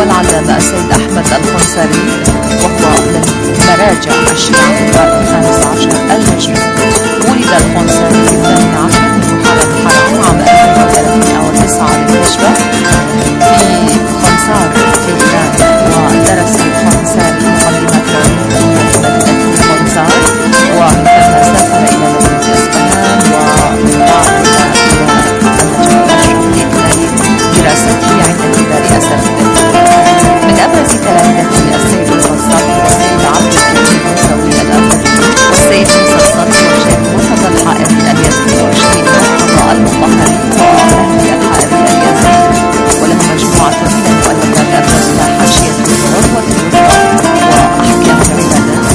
والعلامة السيد أحمد الخنصري، وهو من مراجع الشيعة في القرن الخامس عشر الهجري. ولد الخنصري في 12 من محرم حرام عام 1309 للهجرة في خنصار في إيران، ودرس الخنصري مقدمة علمية في مدينة خنصار، ومن ثم سافر إلى مدينة إصفهان ومن بعد إلى المجال الشرقي إلى دراسته عند كبار أساتذته. من أبرز تلامذته السيد الغزالي والسيد عبد الكريم الموسوي الأثري والسيد موسى الصدر والشيخ مرتضى الحائري اليزدي والشيخ مرتضى المطهري ومهدي الحائري اليزدي، وله مجموعة من المؤلفات أبرزها حاشية العروة الوثقى وأحكام العبادات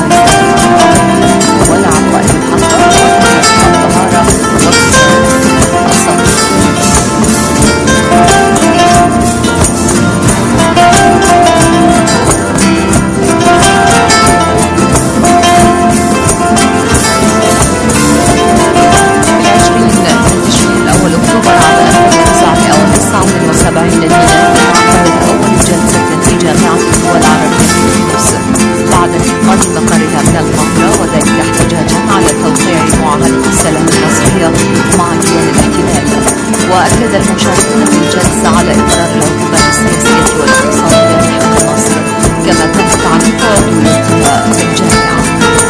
والعقائد الحقة والطهارة والصلاة. وأكد المشاركون في الجلسة على إقرار العقوبات السياسية والاقتصادية لحكم مصر كما تم تعليق عضويتها في الجامعة.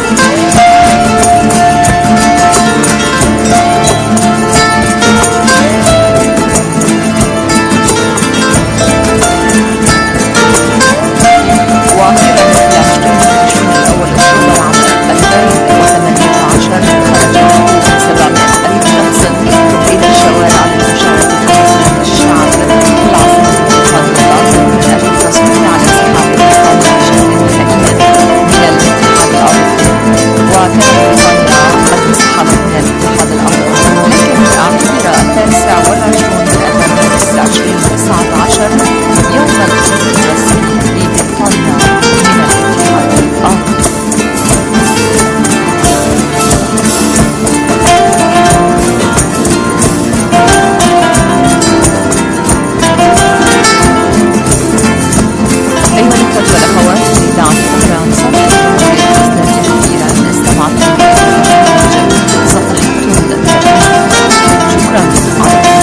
وأخيرا في 20 الأول أكتوبر عام 2018 خرج 700 ألف شخص إلى الشوارع للمشاركة في مظاهرة الشعب في العاصمة الوطنية من أجل التصويت على انسحاب الاتحاد بشكل نهائي من الاتحاد الأوروبي. وكان بريطانيا قد انسحبت من الاتحاد الأوروبي، لكن اعتبر 29 من آذار مارس 2019 يوم الخروج الرسمي لبريطانيا من الاتحاد الأوروبي. أيها الأخوة والأخوات في إذاعة طهران صوت جمهورية الإسلامية في إيران، استمعتم إلى برنامج صفحة الترجمة. شكرا على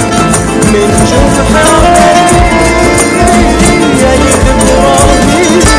من جرح عمري يا إبراهيم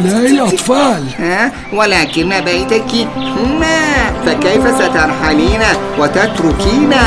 هؤلاء الأطفال. ولكن بيتك هنا، فكيف سترحلين وتتركينه؟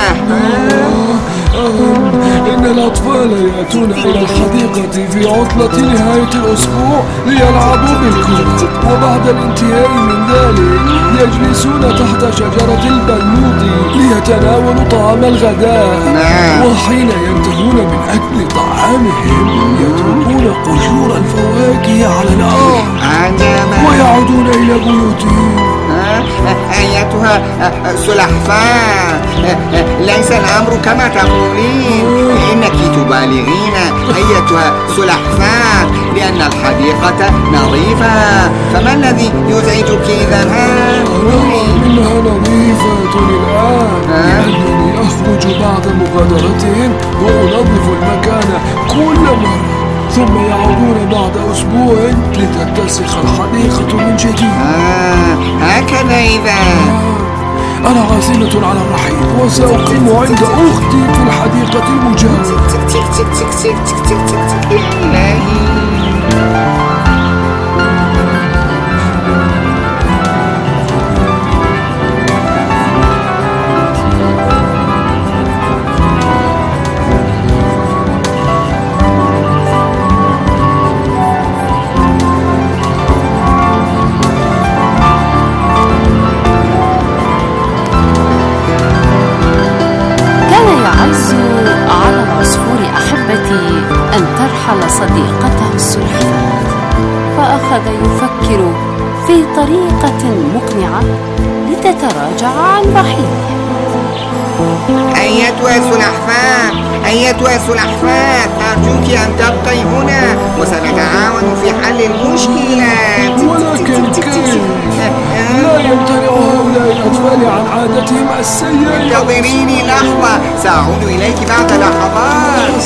إن الأطفال يأتون إلى الحديقة في عطلة نهاية الأسبوع ليلعبوا بالكرة، وبعد الانتهاء من ذلك يجلسون تحت شجرة البلوط ليتناولوا طعام الغداء. وحين ينتهون من أكل طعامهم يتركون قشور الفواكه على الأرض ويعودون إلى بيوتهم. أيتها سلحفاة، ليس الأمر كما تقولين، إنك تبالغين أيتها سلحفاة، لأن الحديقة نظيفة. فما الذي يزعجك إذا؟ إنها نظيفة الآن لأنني أخرج بعد مغادرتهم وأنظف المكان كل مرة، ثم يعودون بعد أسبوع لتتسخ الحديقة من جديد. هكذا إذا أنا عازمة على الرحيل وسأقيم عند أختي في الحديقة المجاورة. أن ترحل صديقته السلحفاة، فأخذ يفكر في طريقة مقنعة لتتراجع عن رحيله. أيتها السلحفاة، أرجوك أن تبقي هنا وسنتعاون في حل المشكلات. ولكن كيف؟ لا يمتنع هؤلاء الأطفال عن عادتهم السيئة. انتظريني لحظة، سأعود إليك بعد لحظات.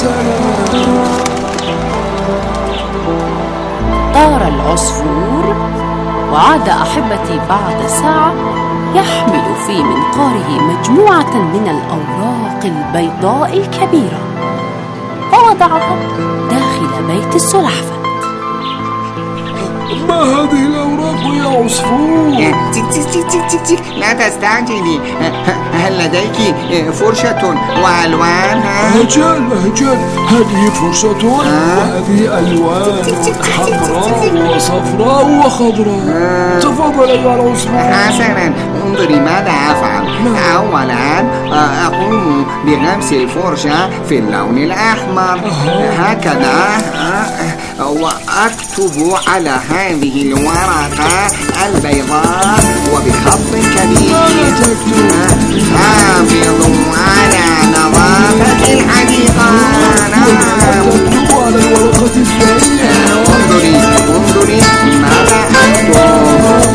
طار العصفور، وعاد أحبتي بعد ساعة يحمل في منقاره مجموعة من الأوراق البيضاء الكبيرة، فوضعها داخل بيت السلحفاة. ما هذه الأوراق يا عصفور؟ لا تستعجلي، هل لديك فرشة وألوان؟ أجل، هذه فرشة وهذه ألوان حمراء وصفراء وخضراء. تفضل أيها العصفور. حسنا، انظري ماذا أفعل. أولا أقوم بغمس الفرشة في اللون الأحمر هكذا، وأكتب على هذه الورقة البيضاء وبخط كبير: حافظوا على نظافة الحديقة. تكتب على الورقة الثانية. انظري ماذا أكتب.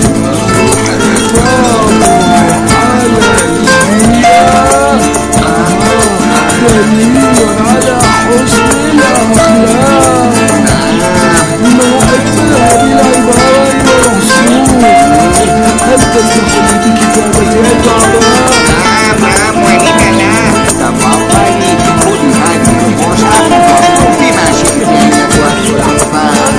دليل على حسن الأخلاق. ما أجمل هذه العبارة يا عصفور. هل تسمح لي بكتابتها العبارة؟ نعم، ولك لا. تفضلي، خذي هذه الفرشة واكتبي ما شئت أيتها السلحفاة.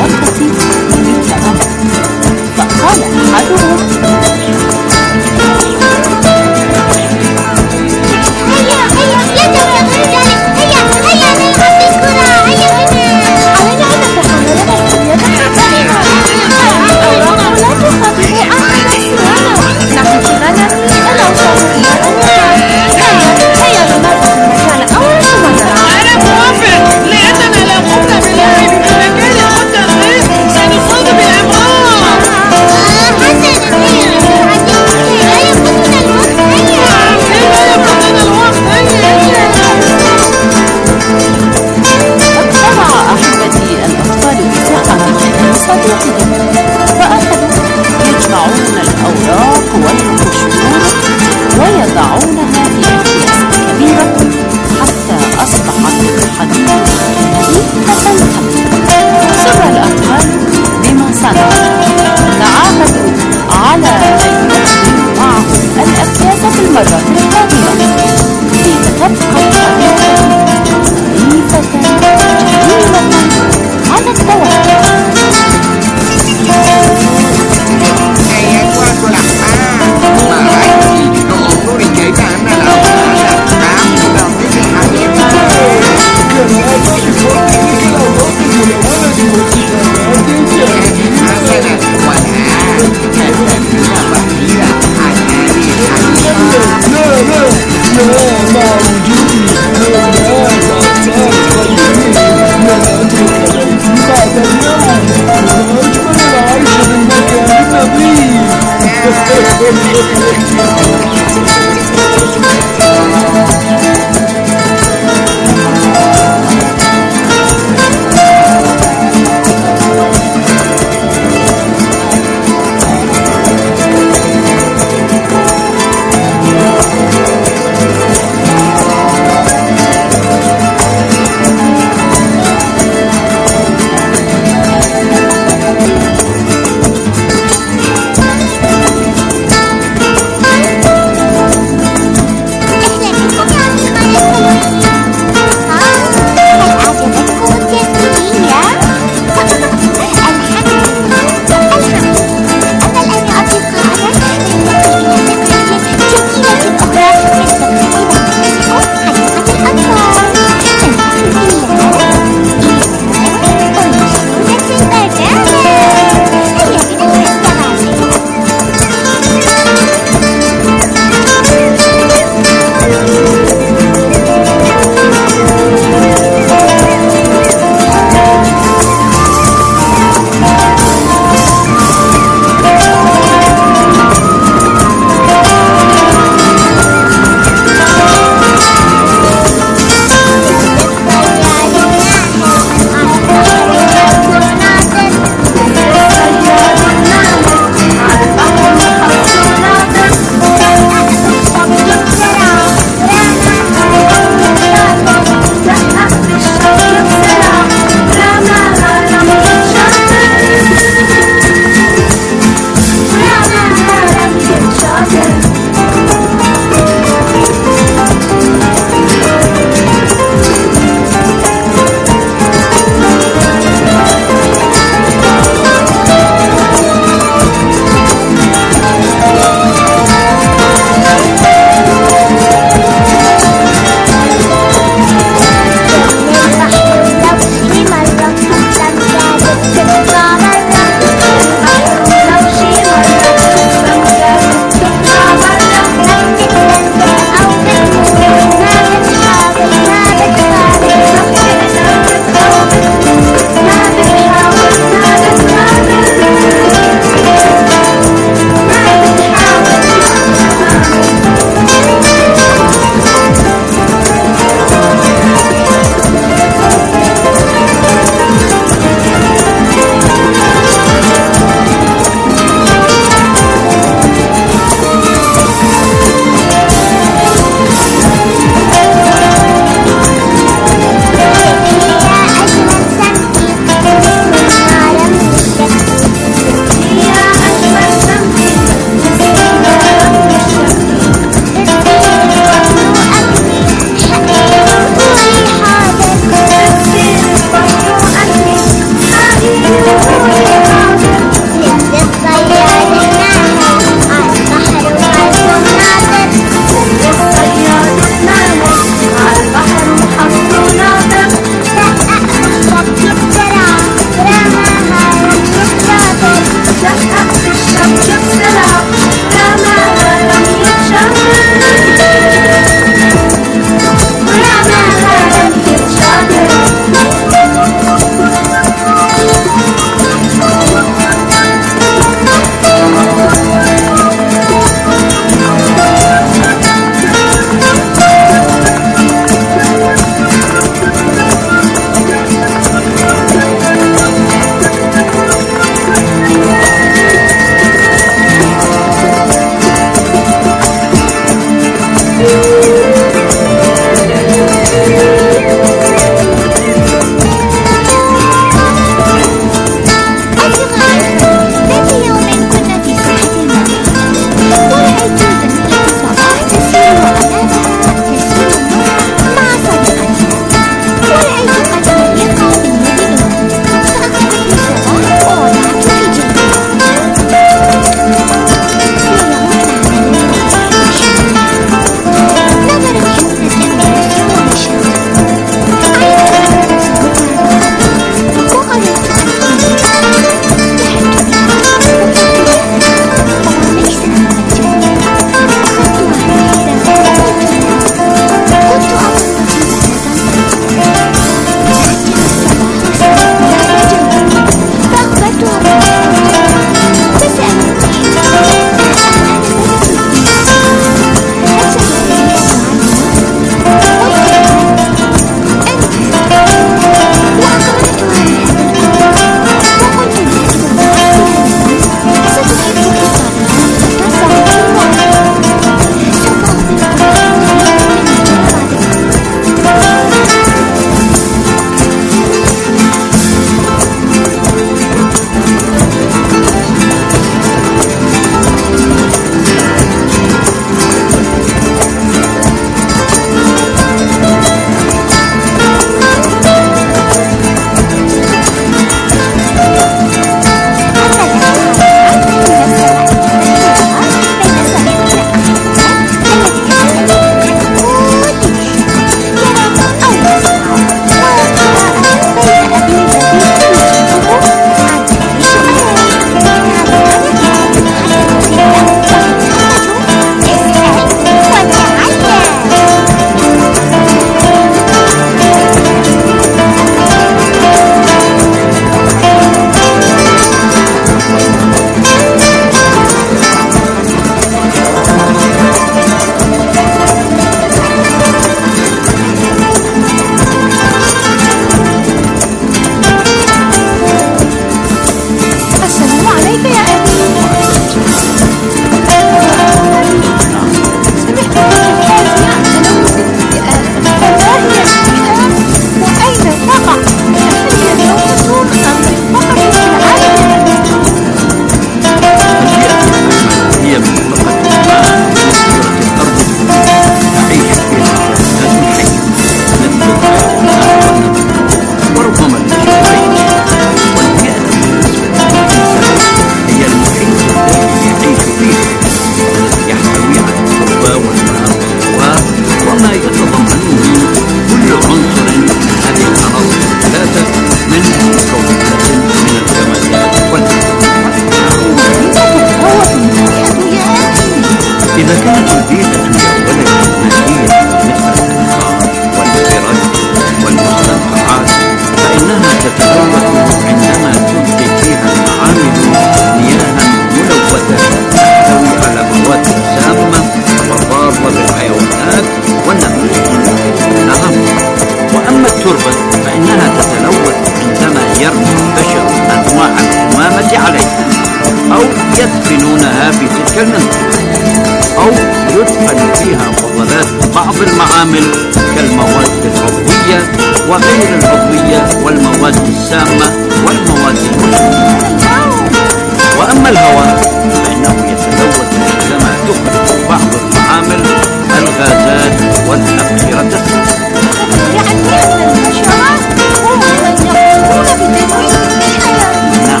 وغير العضوية والمواد السامة والمواد المسمومة. وأما الهواء فإنه يتلوث عندما تخرج بعض المعامل الغازات والأبخرة الثقيلة. يعني أن الحشرات هم من يقومون بتلويث البيئة. نعم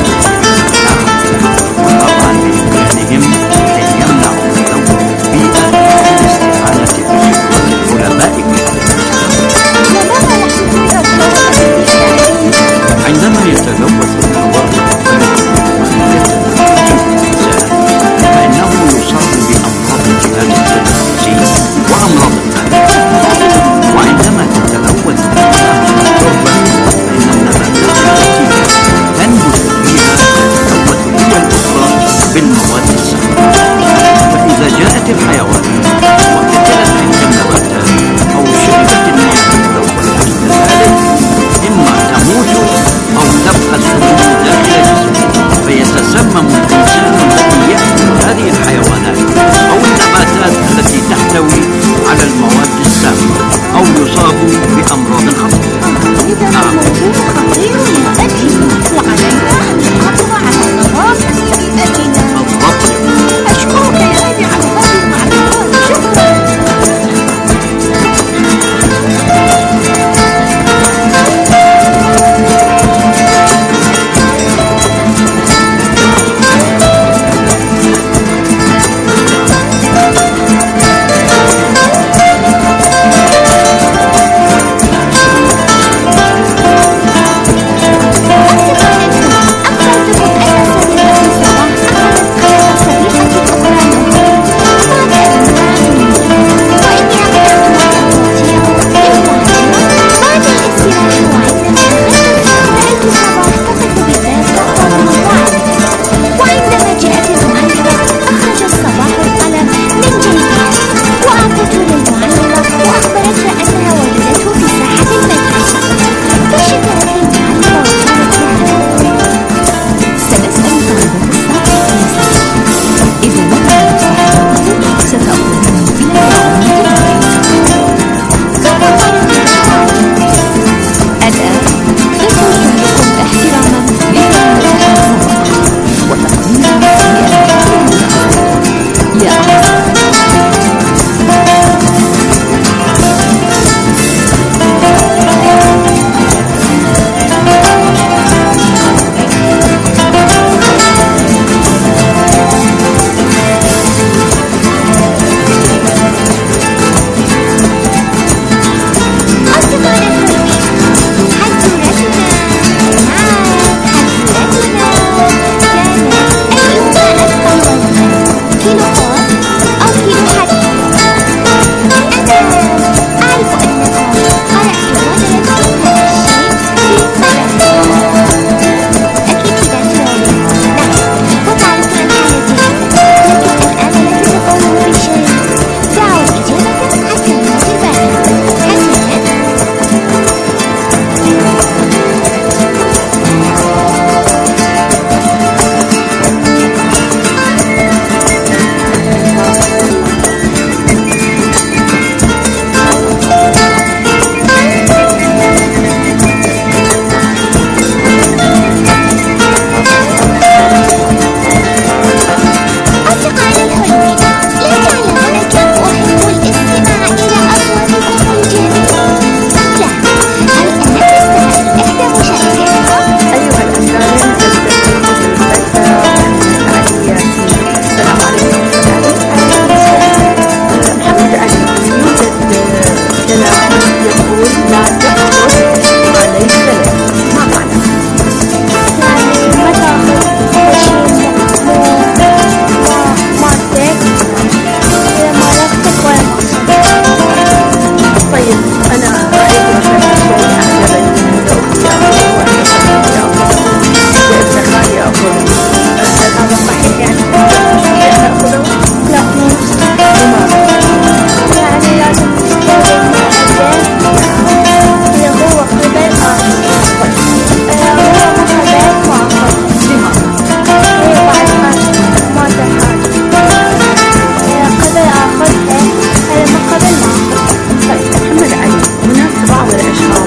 وطبعا بإمكانهم أن يمنعوا تلوث البيئة بالاستعانة بخبرة العلماء في عندما يتلوث الهواء فإنه يصاب بأمراض الجهاز التنفسي وأمراض القلب. وعندما تتلوث المياه والتربة فإن النباتات التي تنبت فيها تتلوث هي الأخرى بالمواد السامة. فإذا جاءت الحيوانات وقتلت تلك النباتات أو شربت المياه الملوثة كذلك إما تموت أو تبقى السموم داخل جسمه فيتسمم الإنسان الذي يأكل هذه الحيوانات أو النباتات التي تحتوي على المواد السامة أو يصاب بأمراض خطيرة. إذا الموضوع خطير وأجهز وعلينا أن نحافظ على النظافة في بيئتنا. أشكرك يا أبي على هذه المعلومات. شكرا.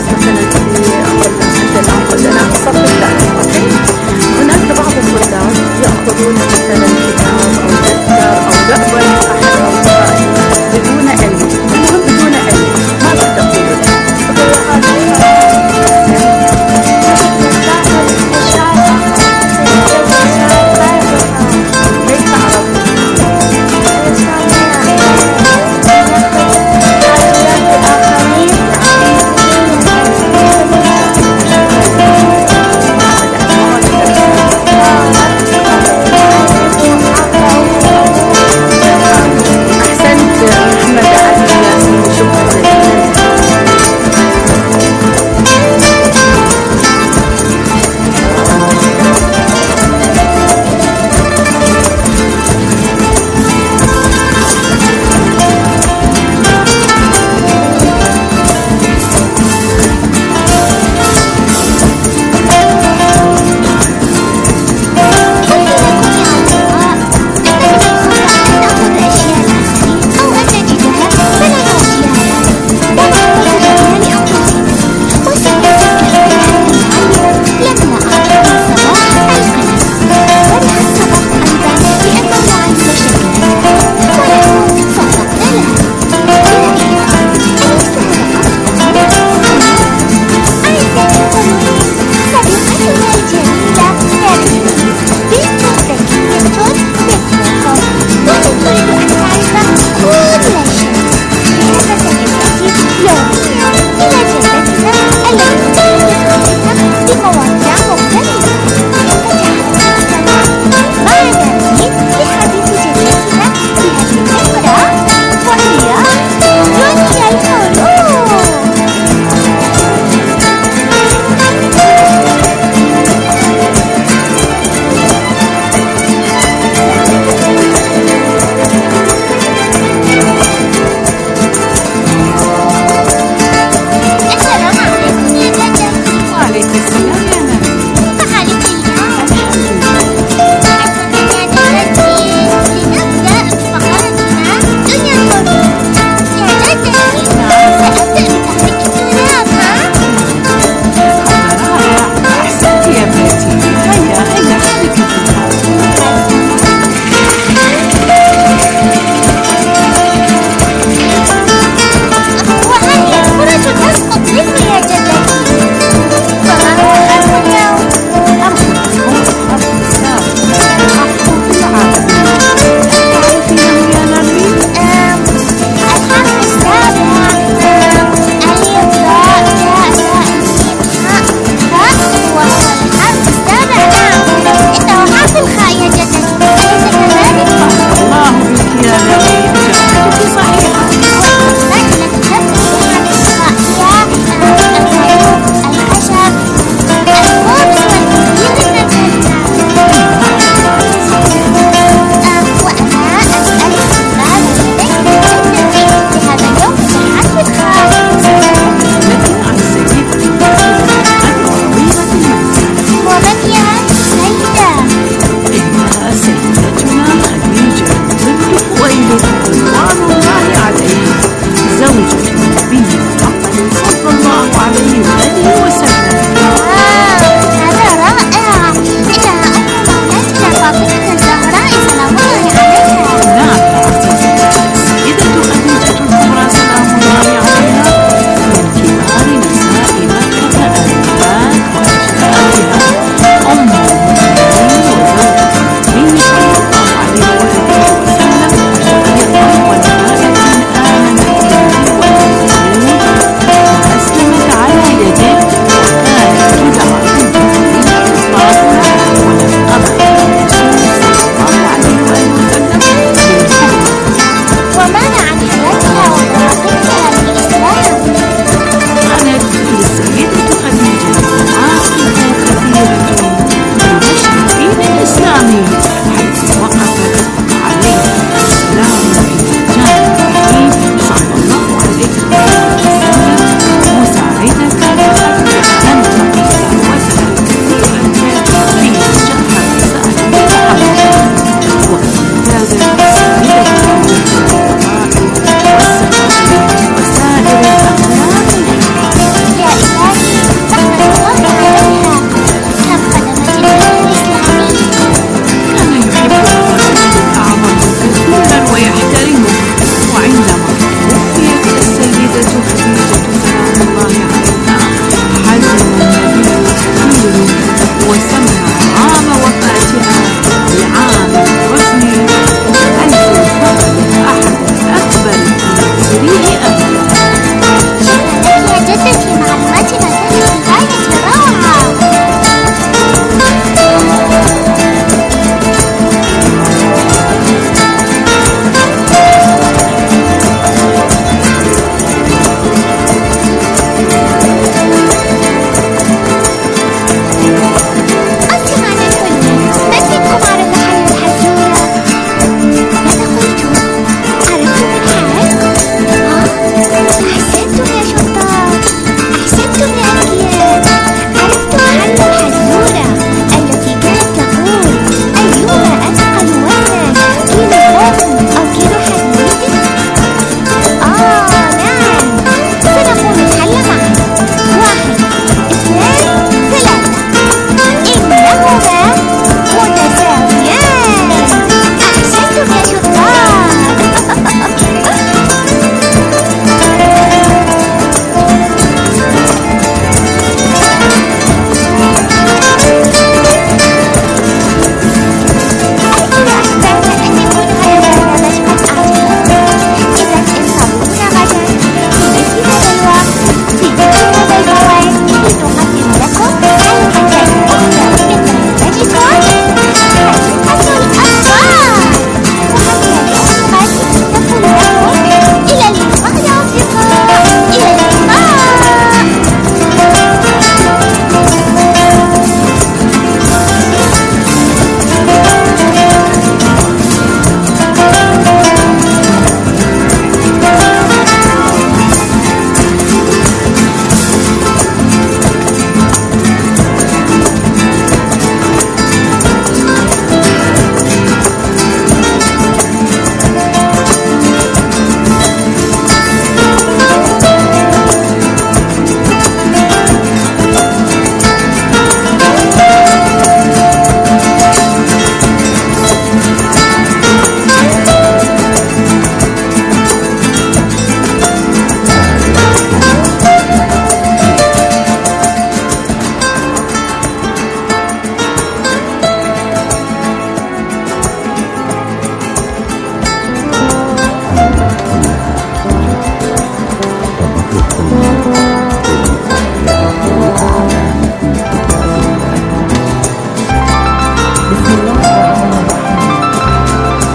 مثلا عندنا الصف التحقيقي، هناك بعض الطلاب يأخذون مثلا كتاب أو دفتر أو لعبة أحد أصدقائي بدون علم، بدون علم. ماذا تقول له؟ كيف عرفت؟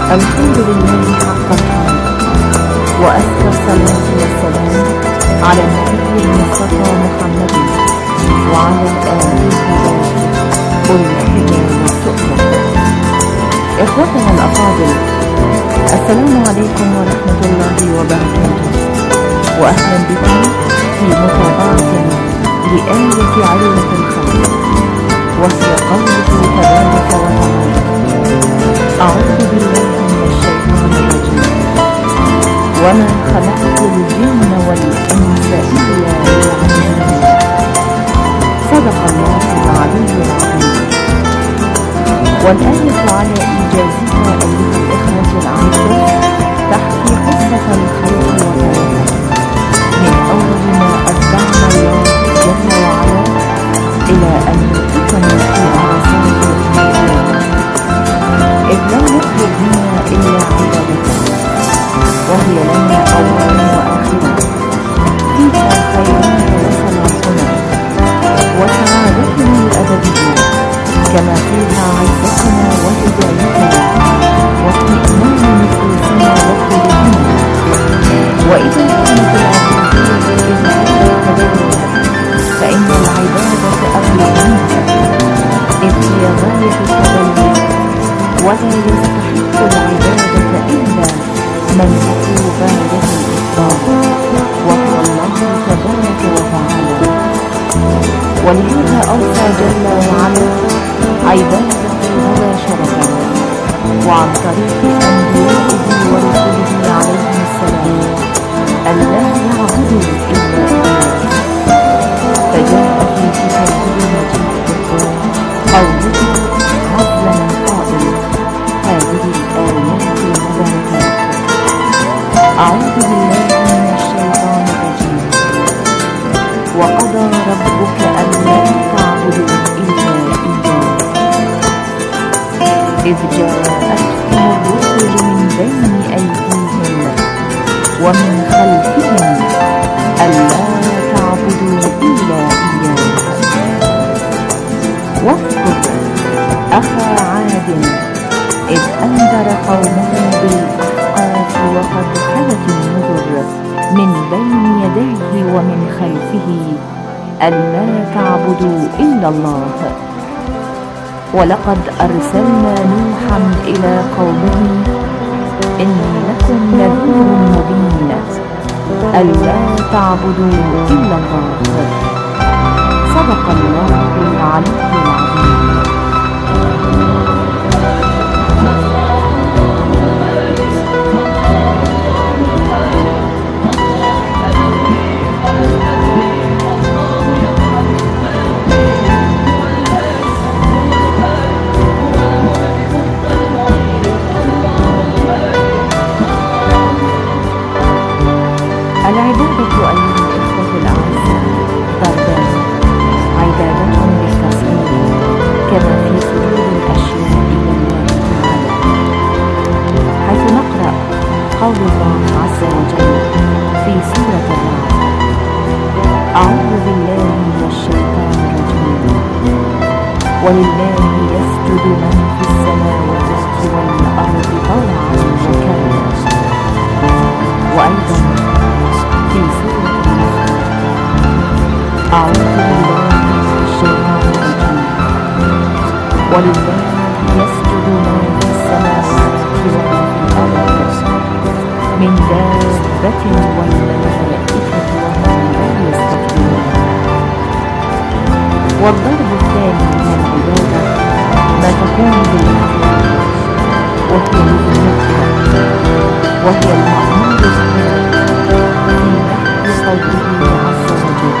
الحمد لله حق الحمد، وأزكى الصلاة والسلام على النبي المصطفى محمد وعلى آله الهداة أولي الحجة والسؤدة. إخوتنا الأفاضل، السلام عليكم ورحمة الله وبركاته، وأهلا بكم في متابعة لآية علة الخلق، وهي قوله تبارك وتعالى: أعوذ بالله من الشيطان الرجيم، وما خلقت الجن والإنس إلا ليعبدون. صدق الله العلي العظيم. والآية على إيجازها أيها الإخوة الأعزاء تحكي قصة الخلق والرحمة من أول ما أتبعنا الله جل وعلا إلى أن يتقنا في عرصات الحياة، إذ لم يطلب منا إلا عبادته، وهي لنا أولا وآخرا، فيها خيرنا وصلاحنا وسعادتنا الأبدية، كما فيها عزتنا وهدايتنا واطمئنان نفوسنا وقلوبنا. وإذا كانت العبودية كذلك فإن العبادة أبلغ منها، إذ هي غاية التبلد، ولا يستحق العبادة إلا من له غاية الإطلاق، وهو الله تبارك وتعالى. ولهذا أوصى جل وعلا عبادته مباشرة وعن طريق أنبيائه ورسله عليهم السلام أن لا يعبدوا إلا إياه. فجاء في كتابه المجيد قوله عز من قائل: هذه الآيات المباركات. أعوذ بالله من الشيطان الرجيم. وقضى ربك ألا تعبدوا إلا إياه، إذ جاءتهم الرسل من بين أيديهم ومن خلفهم ألا تعبدوا إلا إياه. واذكر أخا عاد إذ أنذر قومه بالأحقاف وقد خلت النذر من بين يديه ومن خلفه ألا تعبدوا إلا الله. ولقد أرسلنا نوحا إلى قومه إني لكم نذير مبين ألا تعبدوا إلا الله. صدق الله العلي العظيم. العبادة أيها الإخوة الأعزاء ضربان: عبادة بالتصميم كما في سجود الأشياء إلى الله تعالى، حيث نقرأ قول الله عز وجل في سورة الرعد: أعوذ بالله من الشيطان الرجيم، ولله يسجد من في السماوات والأرض طوعا وكرها. وأيضا في سورة النحل: أعوذ بالله من الشيطان الرجيم، ولله يسجد ما في السماوات وما في الأرض من دابة والملائكة وهم لا يستكبرون. والضرب الثاني من العبادة ما تكون بالمعروف وهي بالمكروه، وهي المأمور بها في قوله عز وجل: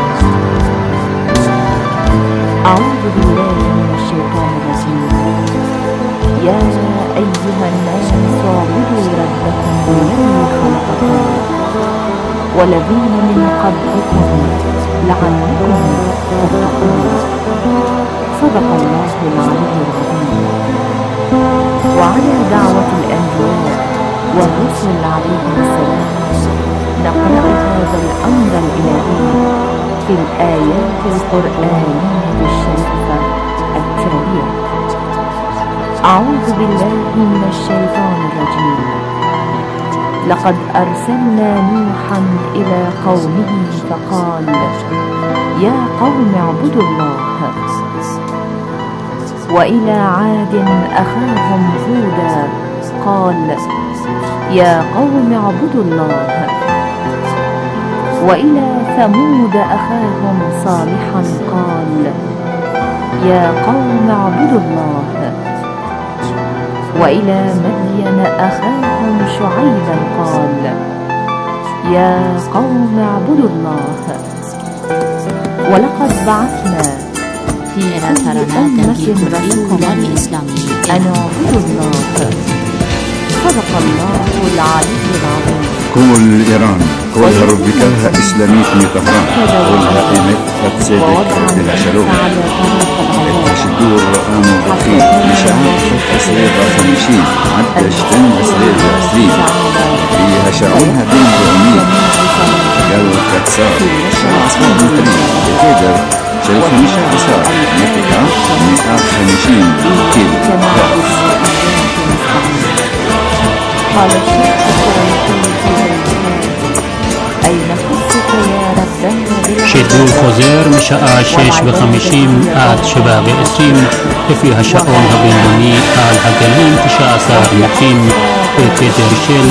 أعوذ بالله من الشيطان الرجيم، يا أيها الناس اعبدوا ربكم الذي خلقكم والذين من قبلكم لعلكم تتقون. صدق الله العلي العظيم. وعلى دعوة الأنبياء والرسل عليهم السلام نقرأ هذا الأمر الإلهي في الآيات القرآنية الشريفة التالية: أعوذ بالله من الشيطان الرجيم. لقد أرسلنا نوحا إلى قومه فقال يا قوم اعبدوا الله. وإلى عاد أخاهم هودا قال يا قوم اعبدوا الله. وإلى ثمود أخاهم صالحا قال يا قوم اعبدوا الله. وإلى مدين أخاهم شعيبا قال يا قوم اعبدوا الله. ولقد بعثنا في كل أمة رسولا أن اعبدوا الله. صدق الله العلي العظيم. كل إيران كلها ربكها إسلاميت من طهران كلها إيمت فتسيدك بلا شلوم الشدور آمو بخير مشاعر أسرير راسمشين عدى شتن أسرير أسرين فيها شعونها بين بعمين قال كتسار شعصر مطرين بقدر شريف مشاع أسار متكا 150 كيلو قال الشيخ أين قصتك يا ربنا؟ שידור חוזר משעה 6:50 עד 7:20 לפי השעון הבינלאומי על הגלים 19 מטרים בתדר של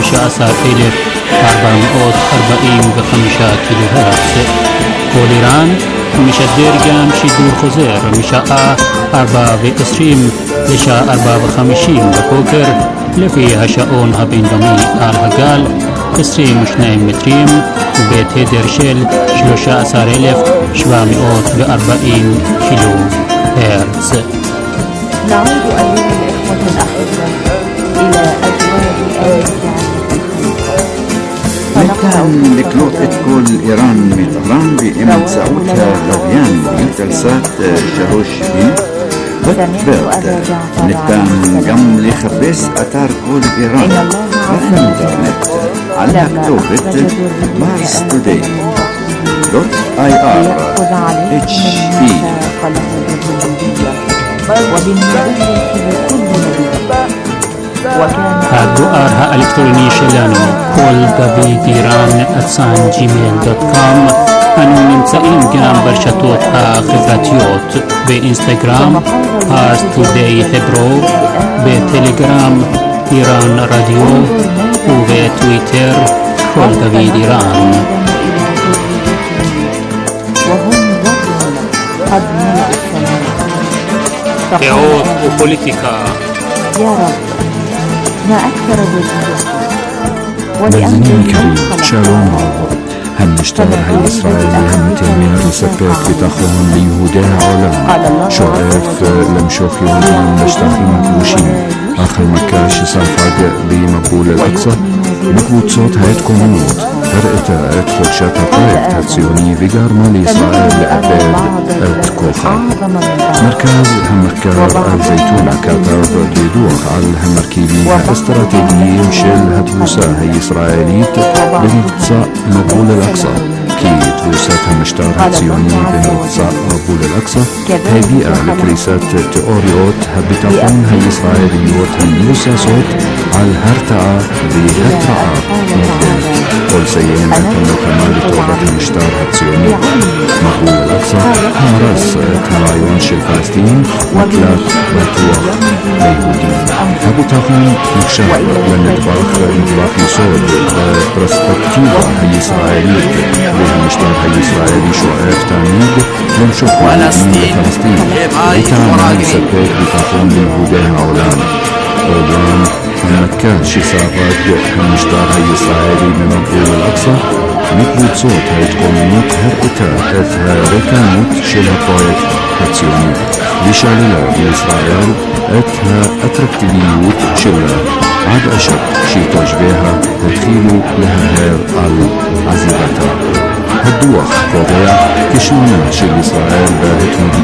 15,445 קילו הרץ. כל איראן משדר גם שידור חוזר משעה 4:20 לשעה 4:50 בבוקר לפי השעון הבינלאומי על הגל 22 מטרים בתדר של 13,740 קילו הרץ. نعود أيها الإخوة الأحبة إلى أجواء متان לקלוט את כל איראן מטהרן באמצעותה לוויין יוטלסאט 3B בטברט. ניתן גם לחפש אתר כל איראן באינטרנט על הכתובת marstoday.ir הדואר האלקטרוני שלנו koldavidiran@gmail.com. אנו נמצאים גם ברשתות החברתיות באינסטגרם פארס טודיי hebro, בטלגרם איראן רדיו ובטוויטר כל דוד איראן. דעות ופוליטיקה. يا رب ما أكثر الوجود. مزنين كريم شالوم عظم هم نشتغل هالإسرائيلي هم تيمية لسبات بتاخون ليهودها عالم شعف لمشوف يهودين نشتاخي مكوشين آخر مكاش صرفاق بمقبول الأقصى بقبوتصات هيت كومود فرقتا ادخل شاتا برويكت هاتسيوني بقارما لإسرائيل لأباد اتكوخا مركز همكار الزيتونة كاتب بيدوخ على همركيبين استراتيجيين شل هتبوسا هي إسرائيليت بمقصى مقبول الأقصى كي تبوسات همشتار هاتسيوني بمقصى مقبول الأقصى هي بيئة لكريسات تيوريوت هبتاقون هي إسرائيليوت هميوسا صوت على الهرتعة بهترعة مقبول قول سيئين أتنو كمال توبة المشتار هاتسيوني مقبول الأقصى هارس كرايون شل فلسطين وكلات باتوخ ليهودين هبو تاخون مكشف لنطبخ انطلاق يسود برسبكتيفة هي إسرائيلية للمشتار هي إسرائيلي شوائف تانيد لنشوف فلسطين وتعمل سبات بتاخون ليهودين عولان أولان المكان شي صافات المشتار هي إسرائيلي بمقبول الأقصى مقبول صوت هاي تقومنوت هرقتا اثها ركانوت شلها برويكت هاتسيوني بشاللا بإسرائيل اثها اتركتليوت شلها عاد أشد شي تشبيها تدخيلوا لها هير العزيبتا هدوخ فوضيع كشونا شل إسرائيل باهت مجدو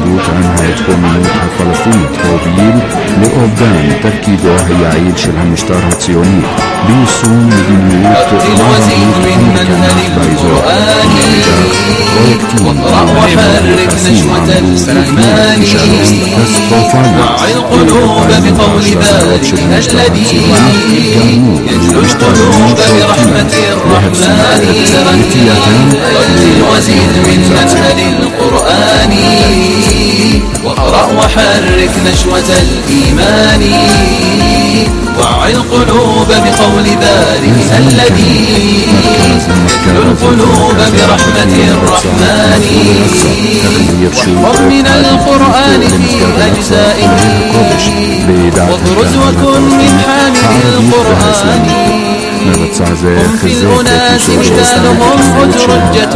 اليهود عنها התקוממות הפלסטינית הוביל לאובדן תפקידו היעיל של המשטר הציוני ביישום מדיניות מערבית אמריקנית באזור. פרויקטים ומכסים עמדו בפני כישלון קטסטרופלי והפעלנו בהשלכות של המשטר הציוני גרמו למשטרים שולטים להפסיק את נטייתם للقرآن واقرأ وحرك نشوة الإيمان وعي القلوب بقول بارئ الذي يحيي القلوب برحمة الرحمن ومن القرآن في أجزائه واضرز وكن من حامل القرآن هم في الأناس مجدالهم أترجة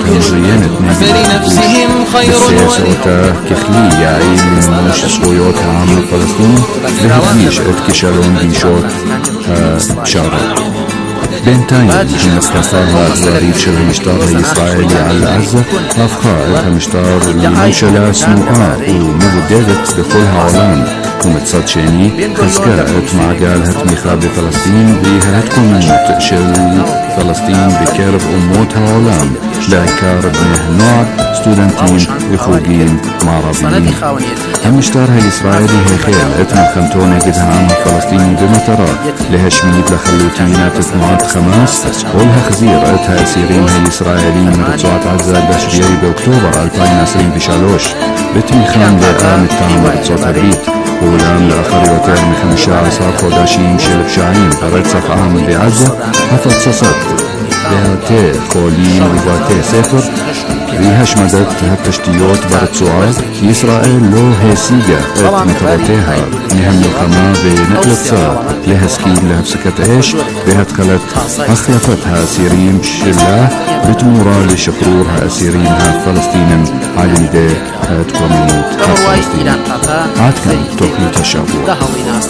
فلنفسهم خير بسياسته كخلي يعيد لمنش زخويات العام الفلسطيني بهديش اتكشالون ديشوت شارع بينتين المستقرة الغريب شل المشتار الإسرائيلي على عزة أفخار المشتار المنشلة سنوءات ومبددت بكل هالان ومتصد شيني خسكات معقالها تميخا بفلسطين بهالتكونموت شل فلسطين بكارب أموت هالان لعكار بنه نوع ستودنتين وخوجين معربيين المشتار الإسرائيلي هي خيال اتم خمتونة قدها عام الفلسطيني بمطارات لها شميد لخلوتينات تنوعات خماس ولها خزير اتها اسيرين الإسرائيليين من رجوعات عزة بشبيعي بأكتوبر 2023 بتميخان لقام التعام برجوعات البيت ولام لآخر يوتر من 15 خوداشين شلف شاعين برتصف عام بعزة هفتصصت بهاتي خولين وباتي سفر بيهاش مدد هالتشتيوت برتسوعات إسرائيل لو هيسيجا ات مطراتيها نهم الخما بنقلة صار لها سكين لها بسكت عيش بهاتخلت أخلفتها سيرين شلا بتمورا لشقرورها أسيرينها فلسطين على مدى هاتكومينوت فلسطين عادكم توقيت الشابوة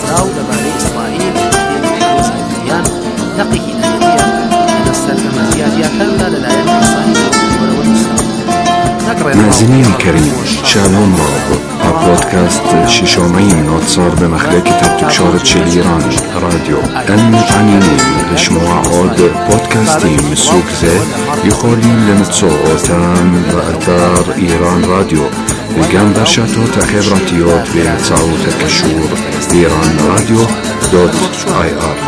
مازنين الكريم شالوم راب بودكاست ششومين نوتصار بمخلكة التكشورة شل إيران راديو المتعنيين لشموع عود بودكاستين من السوق ذا يخولين لمتصو تام بأثار إيران راديو وقام برشاتو تخبراتيوت بيهتساو تكشور إيران راديو .ir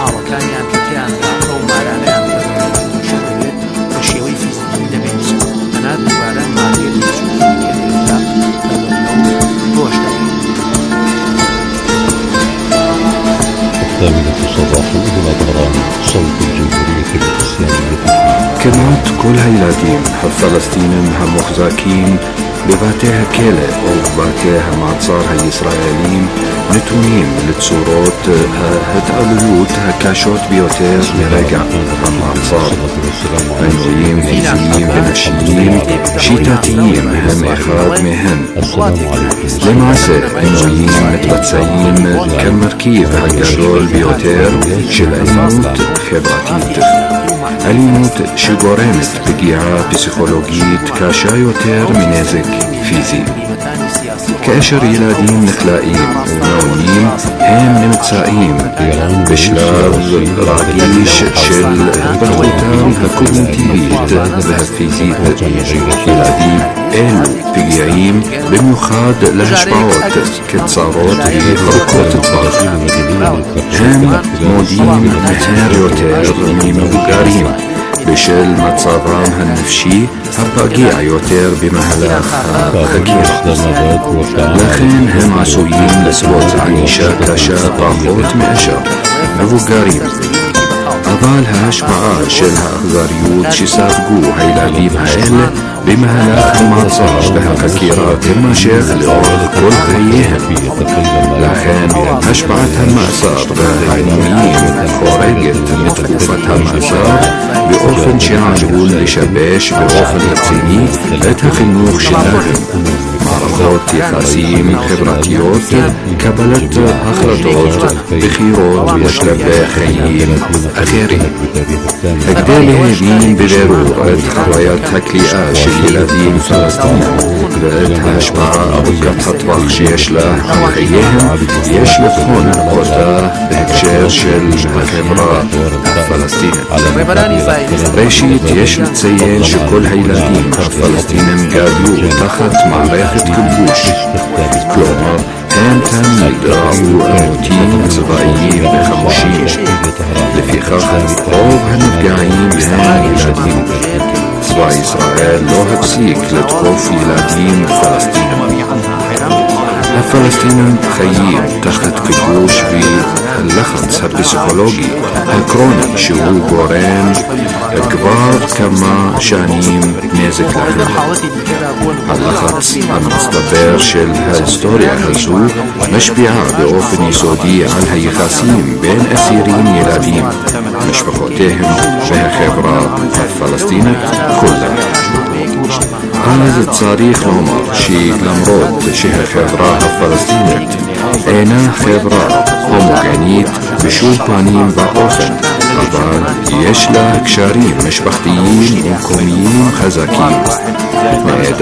صوت الجمهورية الإسلامية كلمات كل هيلادين فلسطين هم مخزاكين بباتيها كيلة أو بباتيها معتصار هاي إسرائيليين نتونين لتصورات هتقلوت هكاشوت بيوتير لرجع هم معتصار عنويين فيزيين بنشيين شيتاتيين هم إخاد مهن لمعسى عنويين متبتسعين كالمركيب هكاشول بيوتير شلعينوت خبراتيت أليموت شجورمت بقيعة بسيكولوجيت كاشا يوتير من نزك فيزي كأشر يلادين نخلائين ونوين هم نمتسائين بشلاب راقيش شل بطوتان هكوغنتيفيت بهالفيزيت يلادين بقيعين بميخاد لهشباوت كتصاروت بخرقوت الطاق هم مودين مهار يوتير من بقارين بشل متصابام هالنفشي هبقيع يوتير بمهلاخ خكيرة لكن هم عسويين لسبوت عنيشة كاشا باقوت مأشا مبقارين أضالها شبعا شلها أخضاريوت شسافقو هيلاديب هايل بمهلاخ معصار بها خكيرات المشيخ لأرض كل خيهم لكن أشبعتها المأسار بهاينيين خورجت متكوفتها المأسار بأوفن شعجول لشباش بأوفن التيني لتها خنوخ شلاغم מערכות יחסים חברתיות, קבלת החלטות, בחירות ושלבי חיים אחרים. כדי להבין בבירור את חוויית הכליאה של ילדים פלסטינים ואת ההשפעה ארוכת הטווח שיש לה על חייהם, יש לבחון אותה בהקשר של החברה הפלסטינית. ראשית, יש לציין שכל הילדים הפלסטינים גדלו תחת מערכת כיבוש, כלומר הם תמיד ראו עימותים צבאיים וחמושים. לפיכך רוב הנפגעים הם ילדים. צבא ישראל לא הפסיק לתקוף ילדים פלסטינים. הפלסטינים חיים תחת כיבוש והלחץ הפסיכולוגי הקרוני שהוא גורם כבר כמה שנים נזק להם. הלחץ המצטבר של ההיסטוריה הזו משפיע באופן יסודי על היחסים בין אסירים ילדים, משפחותיהם והחברה הפלסטינית כולה. אז צריך לומר שלמרות שהחברה הפלסטינית אינה חברה הומוגנית בשום פנים ואופן, אבל יש לה קשרים משפחתיים ומקומיים חזקים.